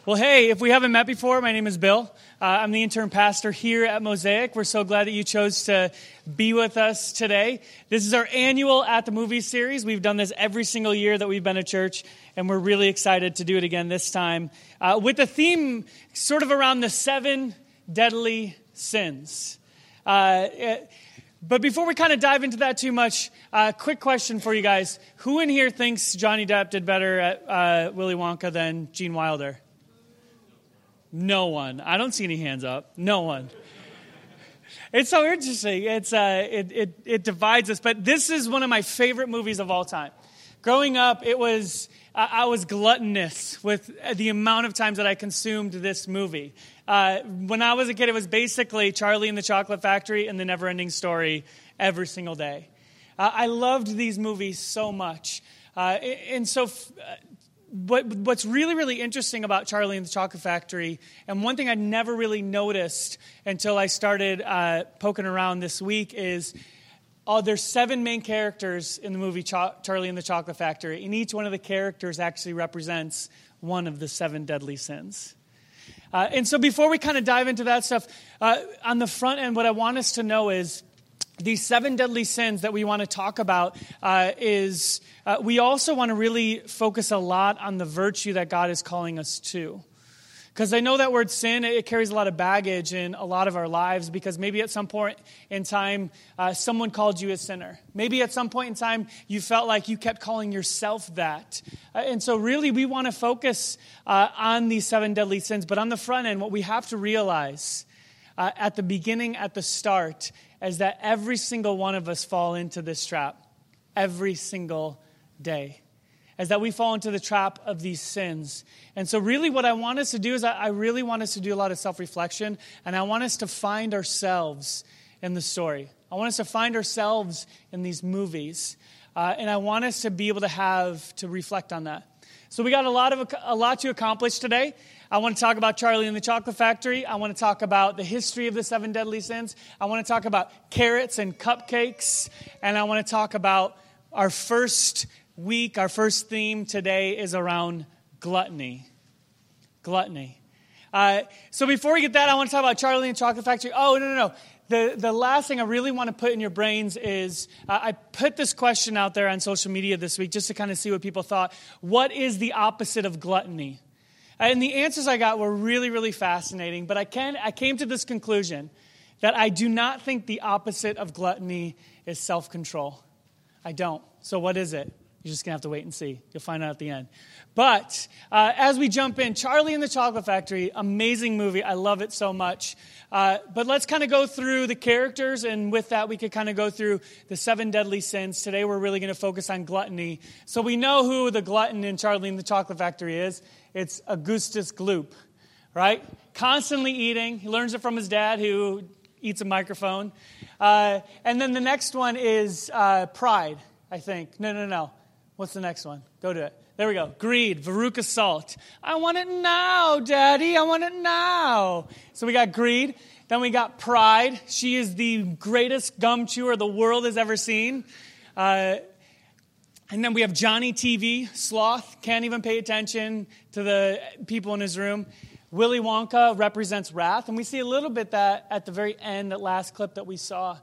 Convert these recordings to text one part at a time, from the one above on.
Well, hey, if we haven't met before, my name is Bill. I'm the intern pastor here at Mosaic. We're so glad that you chose to be with us today. This is our annual At the Movies series. We've done this every single year that we've been at church, and we're really excited to do it again this time with the theme sort of around the 7 deadly sins. But before we kind of dive into that too much, quick question for you guys. Who in here thinks Johnny Depp did better at Willy Wonka than Gene Wilder? No one. I don't see any hands up. No one. It's so interesting. It divides us. But this is one of my favorite movies of all time. Growing up, I was gluttonous with the amount of times that I consumed this movie. When I was a kid, it was basically Charlie and the Chocolate Factory and the Never-Ending Story every single day. I loved these movies so much. What's really, really interesting about Charlie and the Chocolate Factory, and one thing I never really noticed until I started poking around this week is there's 7 main characters in the movie Charlie and the Chocolate Factory, and each one of the characters actually represents one of the 7 deadly sins. And so before we kind of dive into that stuff, on the front end, what I want us to know is these 7 deadly sins that we want to talk about we also want to really focus a lot on the virtue that God is calling us to. Because I know that word sin, it carries a lot of baggage in a lot of our lives because maybe at some point in time, someone called you a sinner. Maybe at some point in time, you felt like you kept calling yourself that. And so really, we want to focus on these 7 deadly sins. But on the front end, what we have to realize at the beginning, at the start, is that every single one of us fall into this trap every single day. Is that we fall into the trap of these sins. And so really what I want us to do is I really want us to do a lot of self-reflection, and I want us to find ourselves in the story. I want us to find ourselves in these movies, and I want us to be able to reflect on that. So we got a lot to accomplish today. I want to talk about Charlie and the Chocolate Factory. I want to talk about the history of the 7 deadly sins. I want to talk about carrots and cupcakes. And I want to talk about our first theme today is around gluttony. Gluttony. So before we get that, I want to talk about Charlie and the Chocolate Factory. Oh, no. The last thing I really want to put in your brains is I put this question out there on social media this week just to kind of see what people thought. What is the opposite of gluttony? And the answers I got were really, really fascinating. But I came to this conclusion that I do not think the opposite of gluttony is self-control. I don't. So what is it? You're just going to have to wait and see. You'll find out at the end. But as we jump in, Charlie and the Chocolate Factory, amazing movie. I love it so much. But let's kind of go through the characters, and with that, we could kind of go through the 7 deadly sins. Today, we're really going to focus on gluttony. So we know who the glutton in Charlie and the Chocolate Factory is. It's Augustus Gloop, right? Constantly eating. He learns it from his dad, who eats a microphone. And then the next one is pride, I think. No. What's the next one? Go to it. There we go. Greed, Veruca Salt. I want it now, Daddy. I want it now. So we got greed. Then we got pride. She is the greatest gum chewer the world has ever seen. And then we have Johnny TV, sloth, can't even pay attention to the people in his room. Willy Wonka represents wrath. And we see a little bit that at the very end, that last clip that we saw.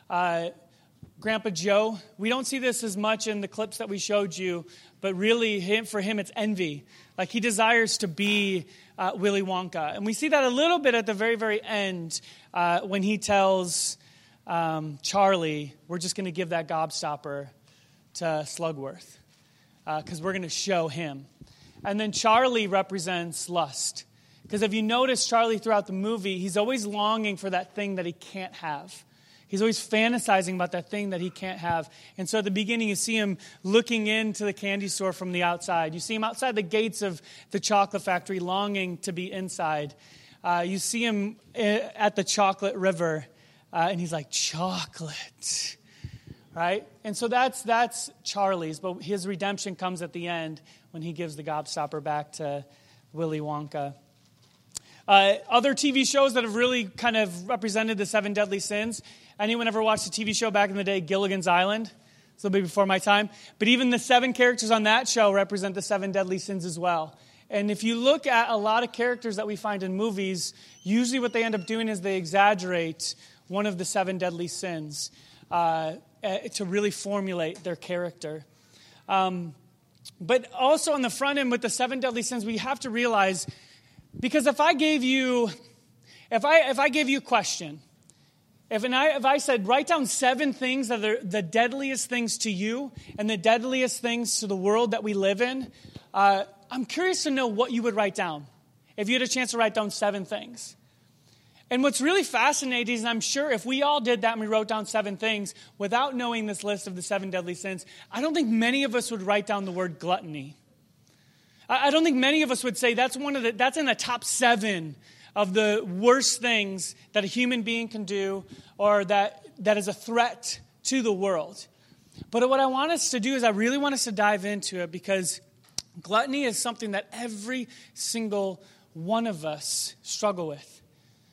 Grandpa Joe, we don't see this as much in the clips that we showed you, but really for him it's envy. Like he desires to be Willy Wonka. And we see that a little bit at the very, very end when he tells Charlie, we're just going to give that gobstopper to Slugworth because we're going to show him. And then Charlie represents lust. Because if you notice Charlie throughout the movie, he's always longing for that thing that he can't have. He's always fantasizing about that thing that he can't have. And so at the beginning, you see him looking into the candy store from the outside. You see him outside the gates of the chocolate factory longing to be inside. You see him at the chocolate river, and he's like, chocolate, right? And so that's Charlie's, but his redemption comes at the end when he gives the gobstopper back to Willy Wonka. Other TV shows that have really kind of represented the 7 deadly sins. Anyone ever watched the TV show back in the day, Gilligan's Island? It's a little bit before my time. But even the 7 characters on that show represent the 7 deadly sins as well. And if you look at a lot of characters that we find in movies, usually what they end up doing is they exaggerate one of the 7 deadly sins to really formulate their character. But also on the front end with the 7 deadly sins, we have to realize, because if I gave you a question, if I said, write down 7 things that are the deadliest things to you and the deadliest things to the world that we live in, I'm curious to know what you would write down if you had a chance to write down 7 things. And what's really fascinating is I'm sure if we all did that and we wrote down 7 things without knowing this list of the 7 deadly sins, I don't think many of us would write down the word gluttony. I don't think many of us would say that's in the top 7 of the worst things that a human being can do, or that is a threat to the world. But what I want us to do is I really want us to dive into it, because gluttony is something that every single one of us struggle with.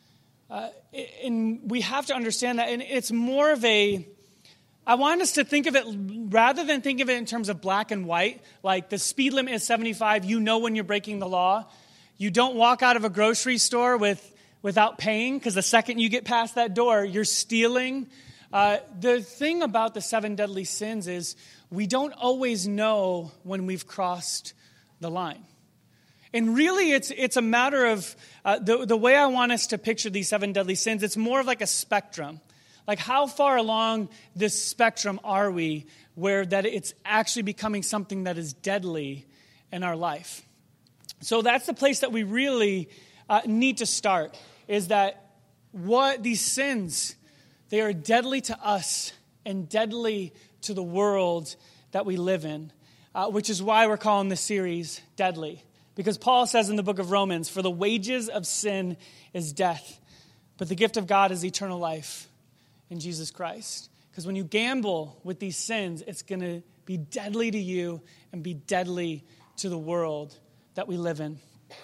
And we have to understand that. And it's more of I want us to think of it, rather than think of it in terms of black and white, like the speed limit is 75, you know when you're breaking the law. You don't walk out of a grocery store without paying, because the second you get past that door, you're stealing. The thing about the 7 deadly sins is we don't always know when we've crossed the line. And really, it's a matter of the way I want us to picture these 7 deadly sins. It's more of like a spectrum. Like, how far along this spectrum are we where that it's actually becoming something that is deadly in our life? So that's the place that we really need to start, is that what these sins, they are deadly to us and deadly to the world that we live in, which is why we're calling this series Deadly. Because Paul says in the book of Romans, for the wages of sin is death, but the gift of God is eternal life in Jesus Christ. Because when you gamble with these sins, it's going to be deadly to you and be deadly to the world that we live in.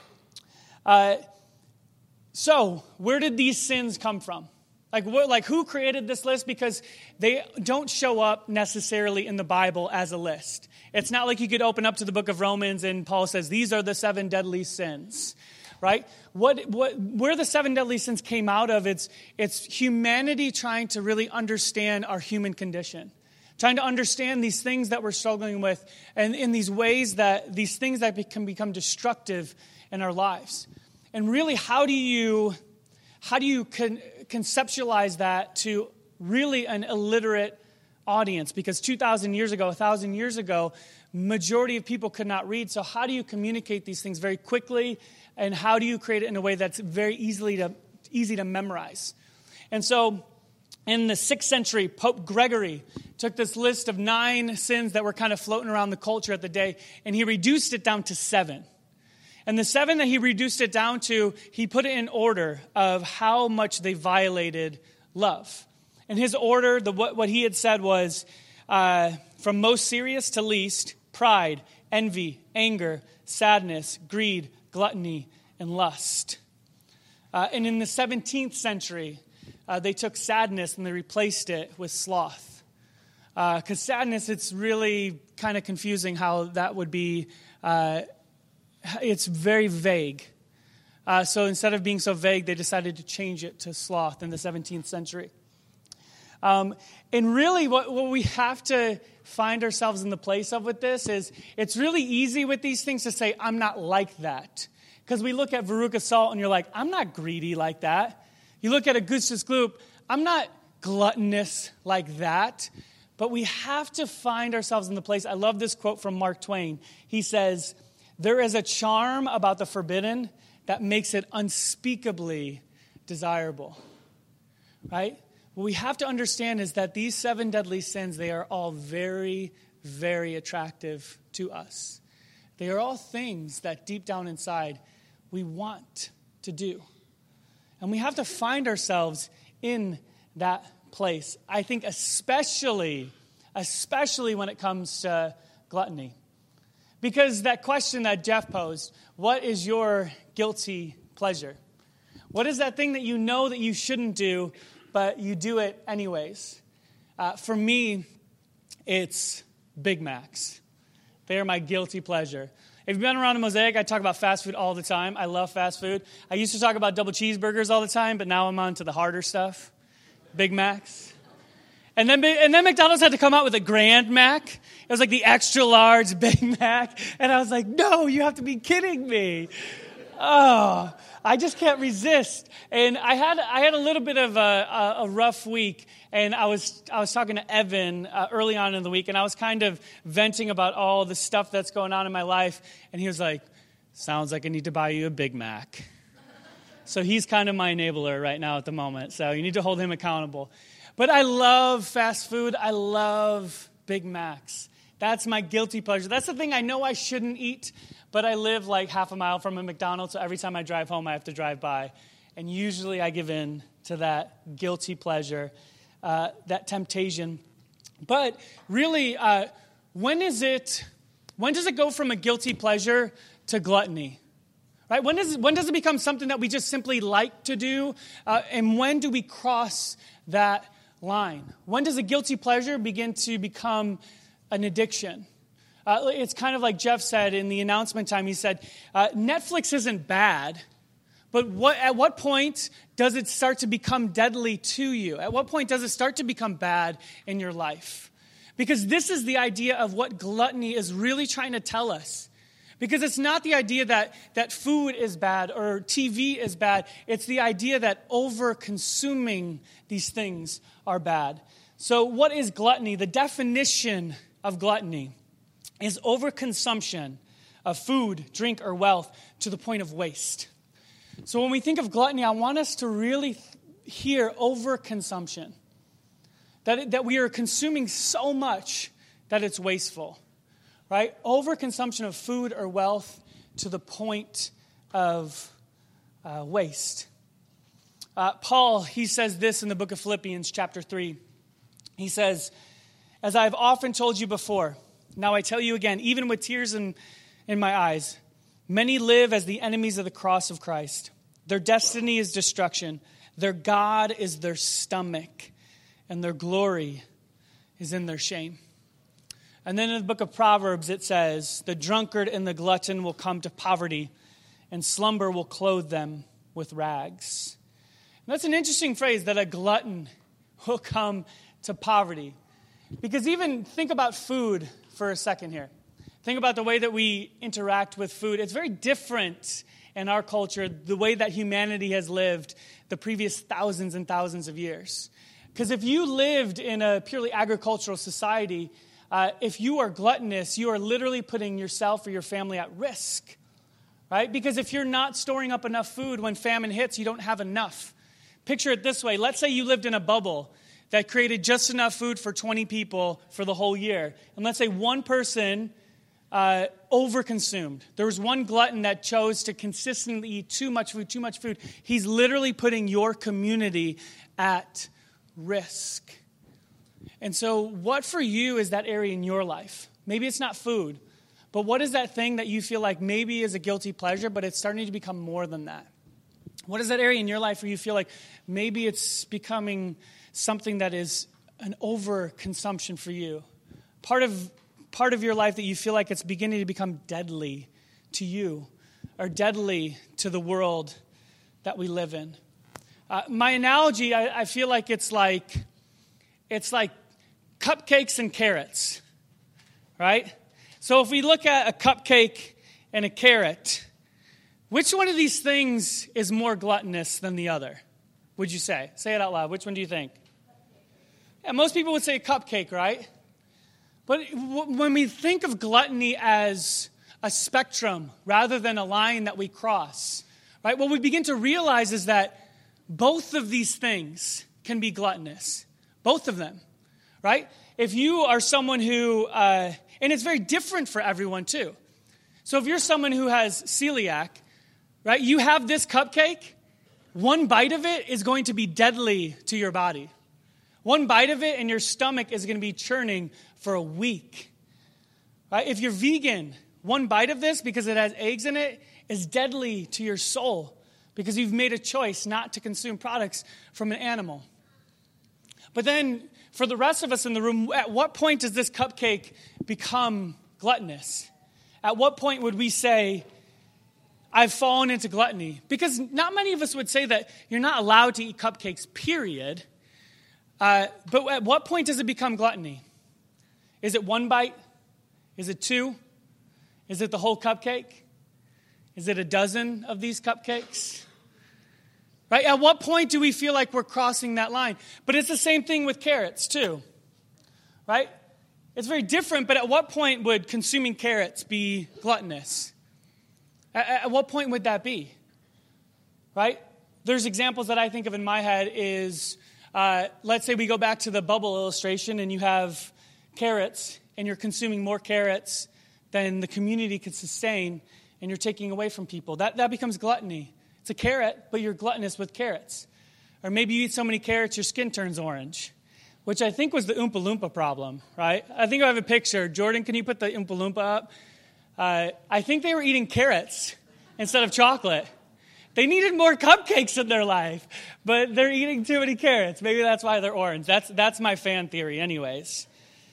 So, where did these sins come from? Like who created this list? Because they don't show up necessarily in the Bible as a list. It's not like you could open up to the book of Romans and Paul says, these are the 7 deadly sins, right? Where the 7 deadly sins came out of, it's humanity trying to really understand our human condition. Trying to understand these things that we're struggling with, and in these ways that these things that can become destructive in our lives. And really, how do you conceptualize that to really an illiterate audience? Because 2,000 years ago, 1,000 years ago, majority of people could not read. So how do you communicate these things very quickly, and how do you create it in a way that's very easy to memorize? And so, in the 6th century, Pope Gregory took this list of 9 sins that were kind of floating around the culture at the day, and he reduced it down to 7. And the 7 that he reduced it down to, he put it in order of how much they violated love. And his order, what he had said was, from most serious to least, pride, envy, anger, sadness, greed, gluttony, and lust. And in the 17th century, they took sadness and they replaced it with sloth. Because sadness, it's really kind of confusing how that would be. It's very vague. So instead of being so vague, they decided to change it to sloth in the 17th century. And really what we have to find ourselves in the place of with this is, it's really easy with these things to say, I'm not like that. Because we look at Veruca Salt and you're like, I'm not greedy like that. You look at Augustus Gloop, I'm not gluttonous like that. But we have to find ourselves in the place. I love this quote from Mark Twain. He says, there is a charm about the forbidden that makes it unspeakably desirable. Right? What we have to understand is that these 7 deadly sins, they are all very, very attractive to us. They are all things that deep down inside we want to do. And we have to find ourselves in that place. I think especially when it comes to gluttony. Because that question that Jeff posed, what is your guilty pleasure? What is that thing that you know that you shouldn't do, but you do it anyways? For me, it's Big Macs. They are my guilty pleasure. If you've been around a Mosaic, I talk about fast food all the time. I love fast food. I used to talk about double cheeseburgers all the time, but now I'm on to the harder stuff, Big Macs. And then McDonald's had to come out with a Grand Mac. It was like the extra large Big Mac. And I was like, no, you have to be kidding me. Oh, I just can't resist. And I had a little bit of a rough week. And I was talking to Evan early on in the week, and I was kind of venting about all the stuff that's going on in my life. And he was like, sounds like I need to buy you a Big Mac. So he's kind of my enabler right now at the moment. So you need to hold him accountable. But I love fast food. I love Big Macs. That's my guilty pleasure. That's the thing I know I shouldn't eat, but I live like half a mile from a McDonald's, so every time I drive home, I have to drive by. And usually I give in to that guilty pleasure, that temptation. But really, when does it go from a guilty pleasure to gluttony? Right? When does it become something that we just simply like to do? And when do we cross that line? When does a guilty pleasure begin to become an addiction? It's kind of like Jeff said in the announcement time. He said, Netflix isn't bad, but at what point does it start to become deadly to you? At what point does it start to become bad in your life? Because this is the idea of what gluttony is really trying to tell us. Because it's not the idea that food is bad or TV is bad. It's the idea that over-consuming these things are bad. So what is gluttony? The definition of gluttony is overconsumption of food, drink, or wealth to the point of waste. So when we think of gluttony, I want us to really hear overconsumption. That we are consuming so much that it's wasteful. Right? Overconsumption of food or wealth to the point of waste. Paul, he says this in the book of Philippians chapter 3. He says, as I've often told you before, now I tell you again, even with tears in my eyes, many live as the enemies of the cross of Christ. Their destiny is destruction. Their God is their stomach, and their glory is in their shame. And then in the book of Proverbs, it says, the drunkard and the glutton will come to poverty, and slumber will clothe them with rags. And that's an interesting phrase, that a glutton will come to poverty. Because even think about food for a second here. Think about the way that we interact with food. It's very different in our culture, the way that humanity has lived the previous thousands and thousands of years. Because if you lived in a purely agricultural society, if you are gluttonous, you are literally putting yourself or your family at risk, right? Because if you're not storing up enough food, when famine hits, you don't have enough. Picture it this way. Let's say you lived in a bubble that created just enough food for 20 people for the whole year. And let's say one person overconsumed. There was one glutton that chose to consistently eat too much food. He's literally putting your community at risk. And so what for you is that area in your life? Maybe it's not food, but what is that thing that you feel like maybe is a guilty pleasure, but it's starting to become more than that? What is that area in your life where you feel like maybe it's becoming something that is an overconsumption for you? Part of your life that you feel like it's beginning to become deadly to you or deadly to the world that we live in. My analogy, I feel like it's like cupcakes and carrots, right? So if we look at a cupcake and a carrot, which one of these things is more gluttonous than the other, would you say? Say it out loud. Which one do you think? Yeah, most people would say a cupcake, right? But when we think of gluttony as a spectrum rather than a line that we cross, right? What we begin to realize is that both of these things can be gluttonous. Both of them, right? If you are someone who, and it's very different for everyone too. So if you're someone who has celiac, right? You have this cupcake, one bite of it is going to be deadly to your body. One bite of it and your stomach is going to be churning for a week. Right? If you're vegan, one bite of this, because it has eggs in it, is deadly to your soul because you've made a choice not to consume products from an animal. But then, for the rest of us in the room, at what point does this cupcake become gluttonous? At what point would we say, I've fallen into gluttony? Because not many of us would say that you're not allowed to eat cupcakes, period. But at what point does it become gluttony? Is it one bite? Is it two? Is it the whole cupcake? Is it a dozen of these cupcakes? Right? At what point do we feel like we're crossing that line? But it's the same thing with carrots too. Right? It's very different, but at what point would consuming carrots be gluttonous? At what point would that be? Right? There's examples that I think of in my head is, let's say we go back to the bubble illustration and you have carrots and you're consuming more carrots than the community could sustain and you're taking away from people. That becomes gluttony. It's a carrot, but you're gluttonous with carrots. Or maybe you eat so many carrots your skin turns orange, which I think was the Oompa Loompa problem, right? I think I have a picture. Jordan, can you put the Oompa Loompa up? I think they were eating carrots instead of chocolate. They needed more cupcakes in their life, but they're eating too many carrots. Maybe that's why they're orange. That's my fan theory anyways.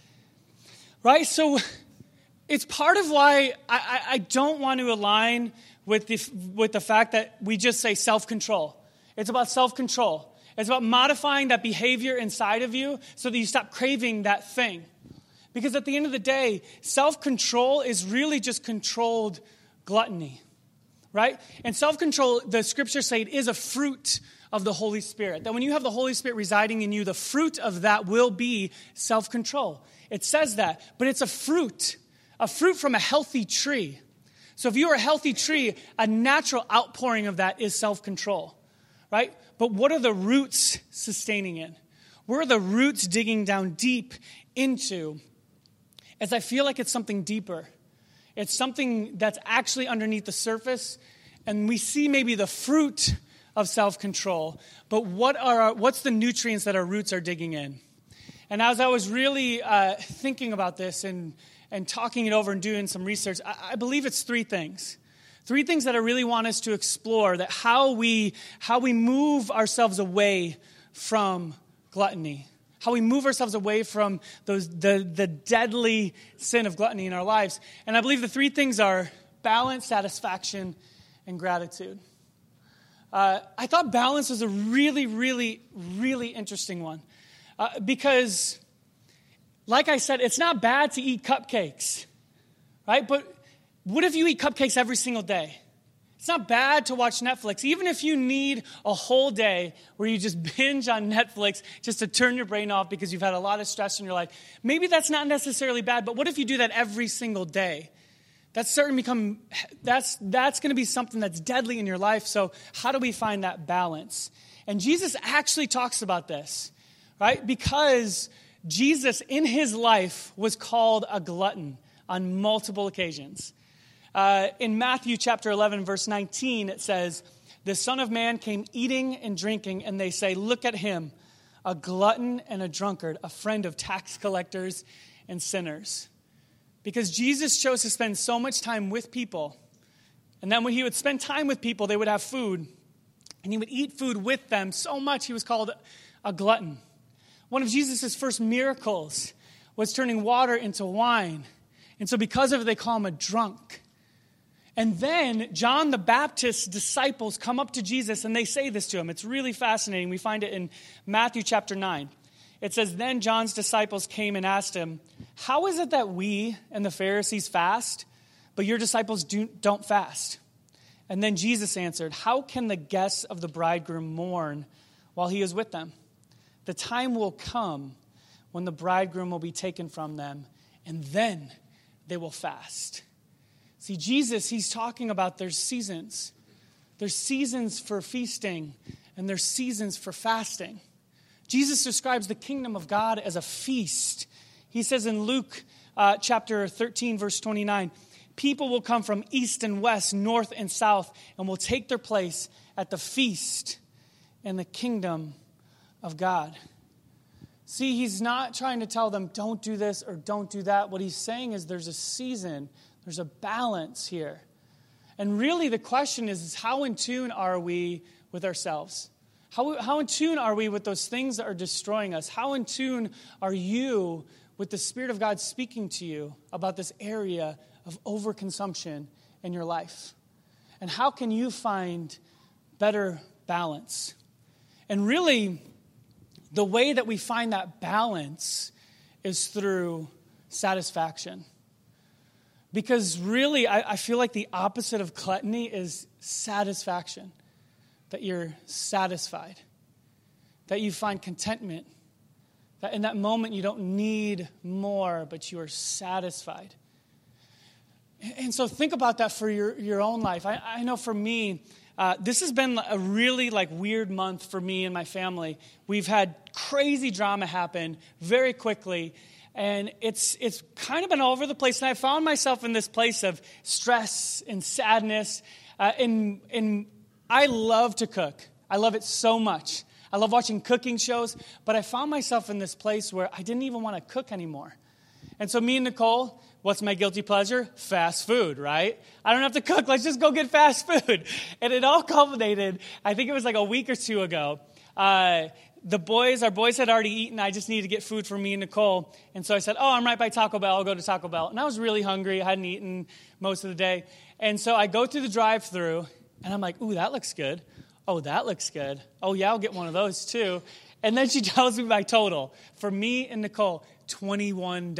Right? So it's part of why I don't want to align with the fact that we just say self-control. It's about self-control. It's about modifying that behavior inside of you so that you stop craving that thing. Because at the end of the day, self-control is really just controlled gluttony, right? And self-control, the scriptures say, it is a fruit of the Holy Spirit. That when you have the Holy Spirit residing in you, the fruit of that will be self-control. It says that, but it's a fruit from a healthy tree. So if you're a healthy tree, a natural outpouring of that is self-control, right? But what are the roots sustaining it? Where are the roots digging down deep into? As I feel like it's something deeper. It's something that's actually underneath the surface, and we see maybe the fruit of self-control, but what's the nutrients that our roots are digging in? And as I was really thinking about this and talking it over and doing some research, I believe it's three things. Three things that I really want us to explore, that how we move ourselves away from gluttony. How we move ourselves away from the deadly sin of gluttony in our lives. And I believe the three things are balance, satisfaction, and gratitude. I thought balance was a really, really, really interesting one. Because, like I said, it's not bad to eat cupcakes, right? But what if you eat cupcakes every single day? It's not bad to watch Netflix, even if you need a whole day where you just binge on Netflix just to turn your brain off because you've had a lot of stress in your life. Maybe that's not necessarily bad, but what if you do that every single day? That's going to be something that's deadly in your life. So how do we find that balance? And Jesus actually talks about this, right? Because Jesus in his life was called a glutton on multiple occasions. In Matthew chapter 11, verse 19, it says, "The Son of Man came eating and drinking, and they say, 'Look at him, a glutton and a drunkard, a friend of tax collectors and sinners.'" Because Jesus chose to spend so much time with people. And then when he would spend time with people, they would have food. And he would eat food with them so much he was called a glutton. One of Jesus' first miracles was turning water into wine. And so because of it, they call him a drunk. And then John the Baptist's disciples come up to Jesus and they say this to him. It's really fascinating. We find it in Matthew chapter 9. It says, "Then John's disciples came and asked him, 'How is it that we and the Pharisees fast, but your disciples don't fast?' And then Jesus answered, 'How can the guests of the bridegroom mourn while he is with them? The time will come when the bridegroom will be taken from them, and then they will fast.'" See, Jesus, he's talking about there's seasons. There's seasons for feasting, and there's seasons for fasting. Jesus describes the kingdom of God as a feast. He says in Luke chapter 13, verse 29, "People will come from east and west, north and south, and will take their place at the feast in the kingdom of God." See, he's not trying to tell them, don't do this or don't do that. What he's saying is there's a season, there's a balance here. And really the question is how in tune are we with ourselves? How in tune are we with those things that are destroying us? How in tune are you with the Spirit of God speaking to you about this area of overconsumption in your life? And how can you find better balance? And really, the way that we find that balance is through satisfaction. Because really, I feel like the opposite of gluttony is satisfaction. That you're satisfied. That you find contentment. That in that moment you don't need more, but you are satisfied. And so think about that for your own life. I know for me, this has been a really weird month for me and my family. We've had crazy drama happen very quickly. And it's kind of been all over the place. And I found myself in this place of stress and sadness. And I love to cook. I love it so much. I love watching cooking shows. But I found myself in this place where I didn't even want to cook anymore. And so me and Nicole, what's my guilty pleasure? Fast food, right? I don't have to cook. Let's just go get fast food. And it all culminated, I think it was a week or two ago. Our boys had already eaten. I just needed to get food for me and Nicole. And so I said, I'm right by Taco Bell. I'll go to Taco Bell. And I was really hungry. I hadn't eaten most of the day. And so I go through the drive-thru, and I'm like, ooh, that looks good. Oh, that looks good. Oh, yeah, I'll get one of those too. And then she tells me my total. For me and Nicole, $21.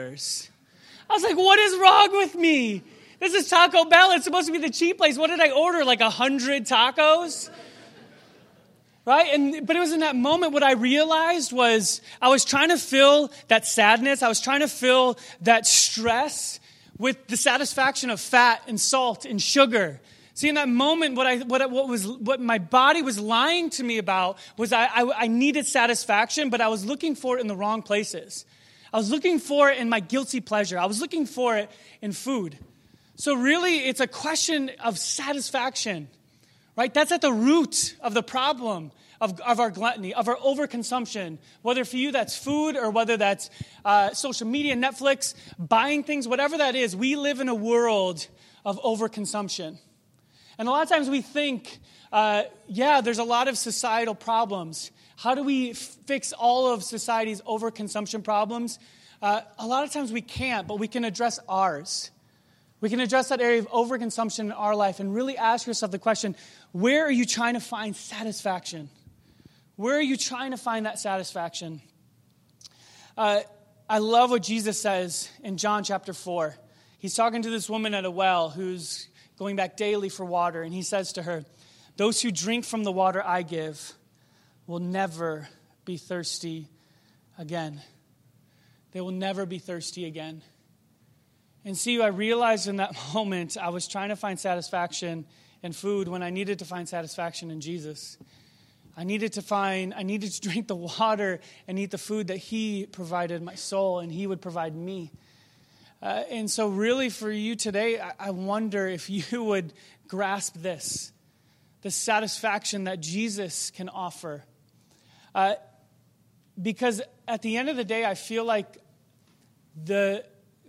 I was like, what is wrong with me? This is Taco Bell. It's supposed to be the cheap place. What did I order, 100 tacos? Right? But it was in that moment what I realized was I was trying to fill that sadness. I was trying to fill that stress with the satisfaction of fat and salt and sugar. See, in that moment, what my body was lying to me about was I needed satisfaction, but I was looking for it in the wrong places. I was looking for it in my guilty pleasure. I was looking for it in food. So really, it's a question of satisfaction, right? That's at the root of the problem of our gluttony, of our overconsumption. Whether for you that's food or whether that's social media, Netflix, buying things, whatever that is, we live in a world of overconsumption. And a lot of times we think, there's a lot of societal problems. How do we fix all of society's overconsumption problems? A lot of times we can't, but we can address ours. We can address that area of overconsumption in our life and really ask yourself the question, where are you trying to find satisfaction? Where are you trying to find that satisfaction? I love what Jesus says in John chapter 4. He's talking to this woman at a well who's going back daily for water, and he says to her, those who drink from the water I give will never be thirsty again. They will never be thirsty again. And see, I realized in that moment I was trying to find satisfaction in food when I needed to find satisfaction in Jesus. I needed to drink the water and eat the food that he provided my soul, and he would provide me. And so really for you today, I wonder if you would grasp this, the satisfaction that Jesus can offer. Because at the end of the day, I feel like the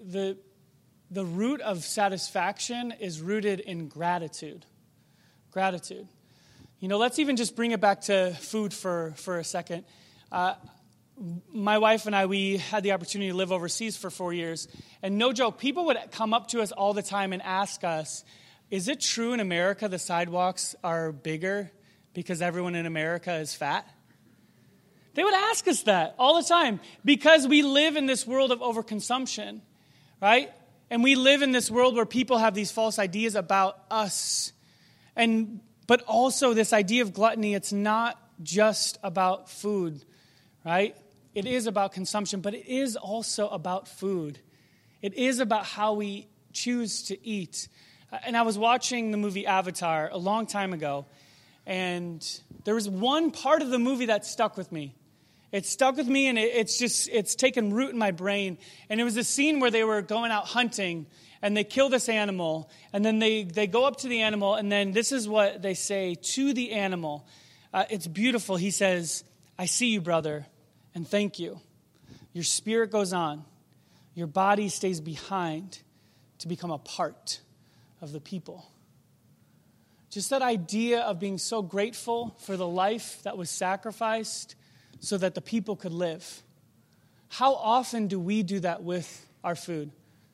root of satisfaction is rooted in gratitude. Gratitude. Let's even just bring it back to food for a second. My wife and I, we had the opportunity to live overseas for 4 years. And no joke, people would come up to us all the time and ask us, is it true in America the sidewalks are bigger because everyone in America is fat? They would ask us that all the time because we live in this world of overconsumption, right? And we live in this world where people have these false ideas about us. But also this idea of gluttony, it's not just about food, right? It is about consumption, but it is also about food. It is about how we choose to eat. And I was watching the movie Avatar a long time ago, and there was one part of the movie that stuck with me. It stuck with me, and it's taken root in my brain. And it was a scene where they were going out hunting, and they kill this animal, and then they go up to the animal, and then this is what they say to the animal. It's beautiful. He says, I see you, brother, and thank you. Your spirit goes on. Your body stays behind to become a part of the people. Just that idea of being so grateful for the life that was sacrificed so that the people could live. How often do we do that with our food?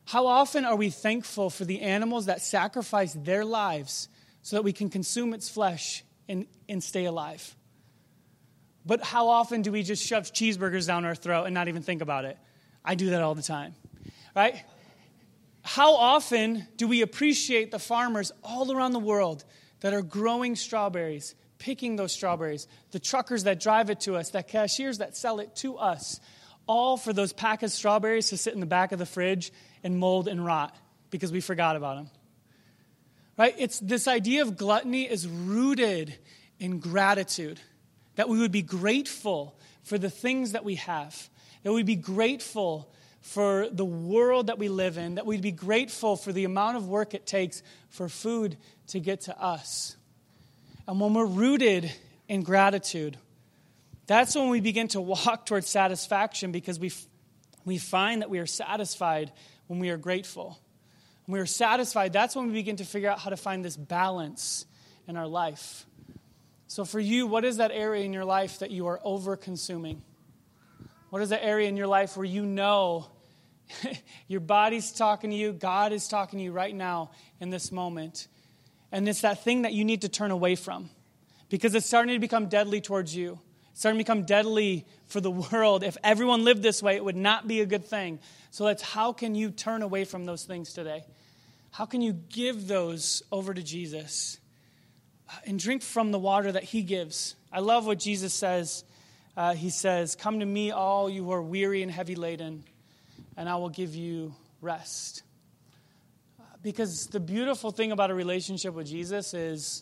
How often are we thankful for the animals that sacrifice their lives so that we can consume its flesh and stay alive? But how often do we just shove cheeseburgers down our throat and not even think about it? I do that all the time, right? How often do we appreciate the farmers all around the world that are growing strawberries, picking those strawberries, the truckers that drive it to us, the cashiers that sell it to us, all for those pack of strawberries to sit in the back of the fridge and mold and rot because we forgot about them, right? It's this idea of gluttony is rooted in gratitude, that we would be grateful for the things that we have, that we'd be grateful for the world that we live in, that we'd be grateful for the amount of work it takes for food to get to us. And when we're rooted in gratitude, that's when we begin to walk towards satisfaction, because we find that we are satisfied when we are grateful. When we are satisfied, that's when we begin to figure out how to find this balance in our life. So for you, what is that area in your life that you are over-consuming? What is that area in your life where you know your body's talking to you, God is talking to you right now in this moment, and it's that thing that you need to turn away from because it's starting to become deadly towards you. It's starting to become deadly for the world. If everyone lived this way, it would not be a good thing. So that's how can you turn away from those things today? How can you give those over to Jesus and drink from the water that he gives? I love what Jesus says. He says, "Come to me, all you who are weary and heavy laden, and I will give you rest." Because the beautiful thing about a relationship with Jesus is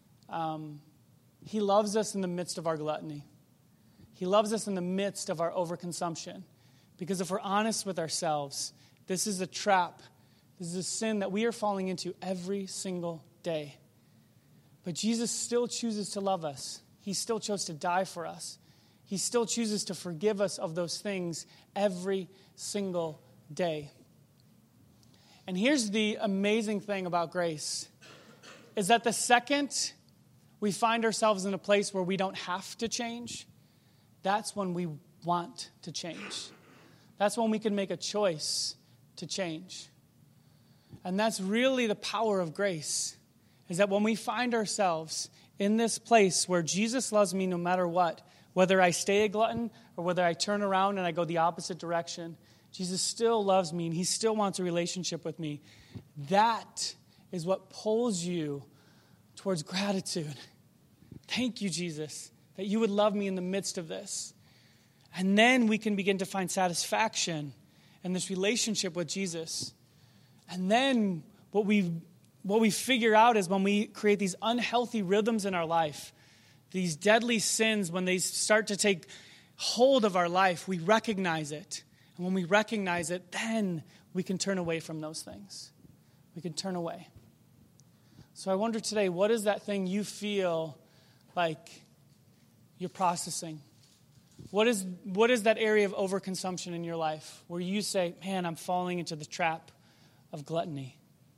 he loves us in the midst of our gluttony. He loves us in the midst of our overconsumption. Because if we're honest with ourselves, this is a trap. This is a sin that we are falling into every single day. But Jesus still chooses to love us. He still chose to die for us. He still chooses to forgive us of those things every single day. And here's the amazing thing about grace, is that the second we find ourselves in a place where we don't have to change, that's when we want to change. That's when we can make a choice to change. And that's really the power of grace, is that when we find ourselves in this place where Jesus loves me no matter what, whether I stay a glutton or whether I turn around and I go the opposite direction, Jesus still loves me and he still wants a relationship with me. That is what pulls you towards gratitude. Thank you, Jesus, that you would love me in the midst of this. And then we can begin to find satisfaction in this relationship with Jesus. And then what we figure out is when we create these unhealthy rhythms in our life, these deadly sins, when they start to take hold of our life, we recognize it. And when we recognize it, then we can turn away from those things. We can turn away. So I wonder today, what is that thing you feel like you're processing? What is that area of overconsumption in your life where you say, man, I'm falling into the trap of gluttony?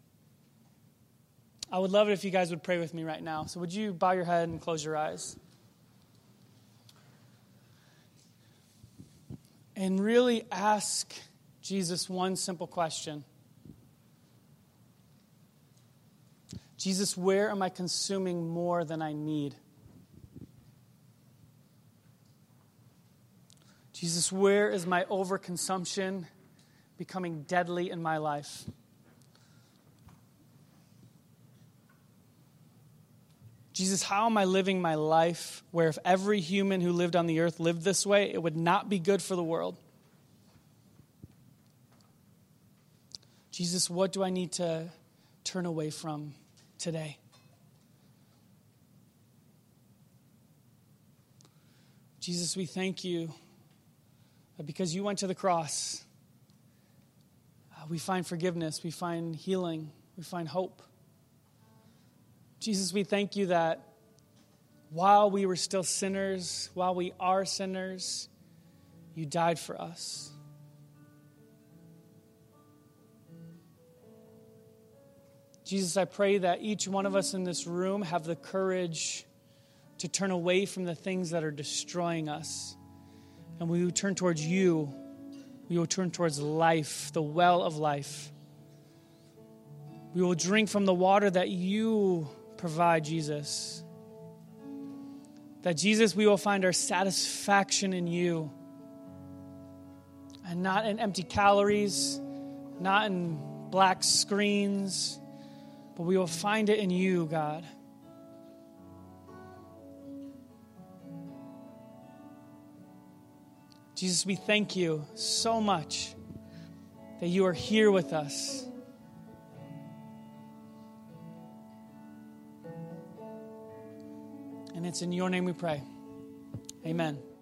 I would love it if you guys would pray with me right now. So would you bow your head and close your eyes? And really ask Jesus one simple question. Jesus, where am I consuming more than I need? Jesus, where is my overconsumption becoming deadly in my life? Jesus, how am I living my life where if every human who lived on the earth lived this way, it would not be good for the world? Jesus, what do I need to turn away from today? Jesus, we thank you that because you went to the cross, we find forgiveness, we find healing, we find hope. Jesus, we thank you that while we were still sinners, while we are sinners, you died for us. Jesus, I pray that each one of us in this room have the courage to turn away from the things that are destroying us. And we will turn towards you. We will turn towards life, the well of life. We will drink from the water that you provide, Jesus. That, Jesus, we will find our satisfaction in you. And not in empty calories, not in black screens, but we will find it in you, God. Jesus, we thank you so much that you are here with us. And it's in your name we pray. Amen.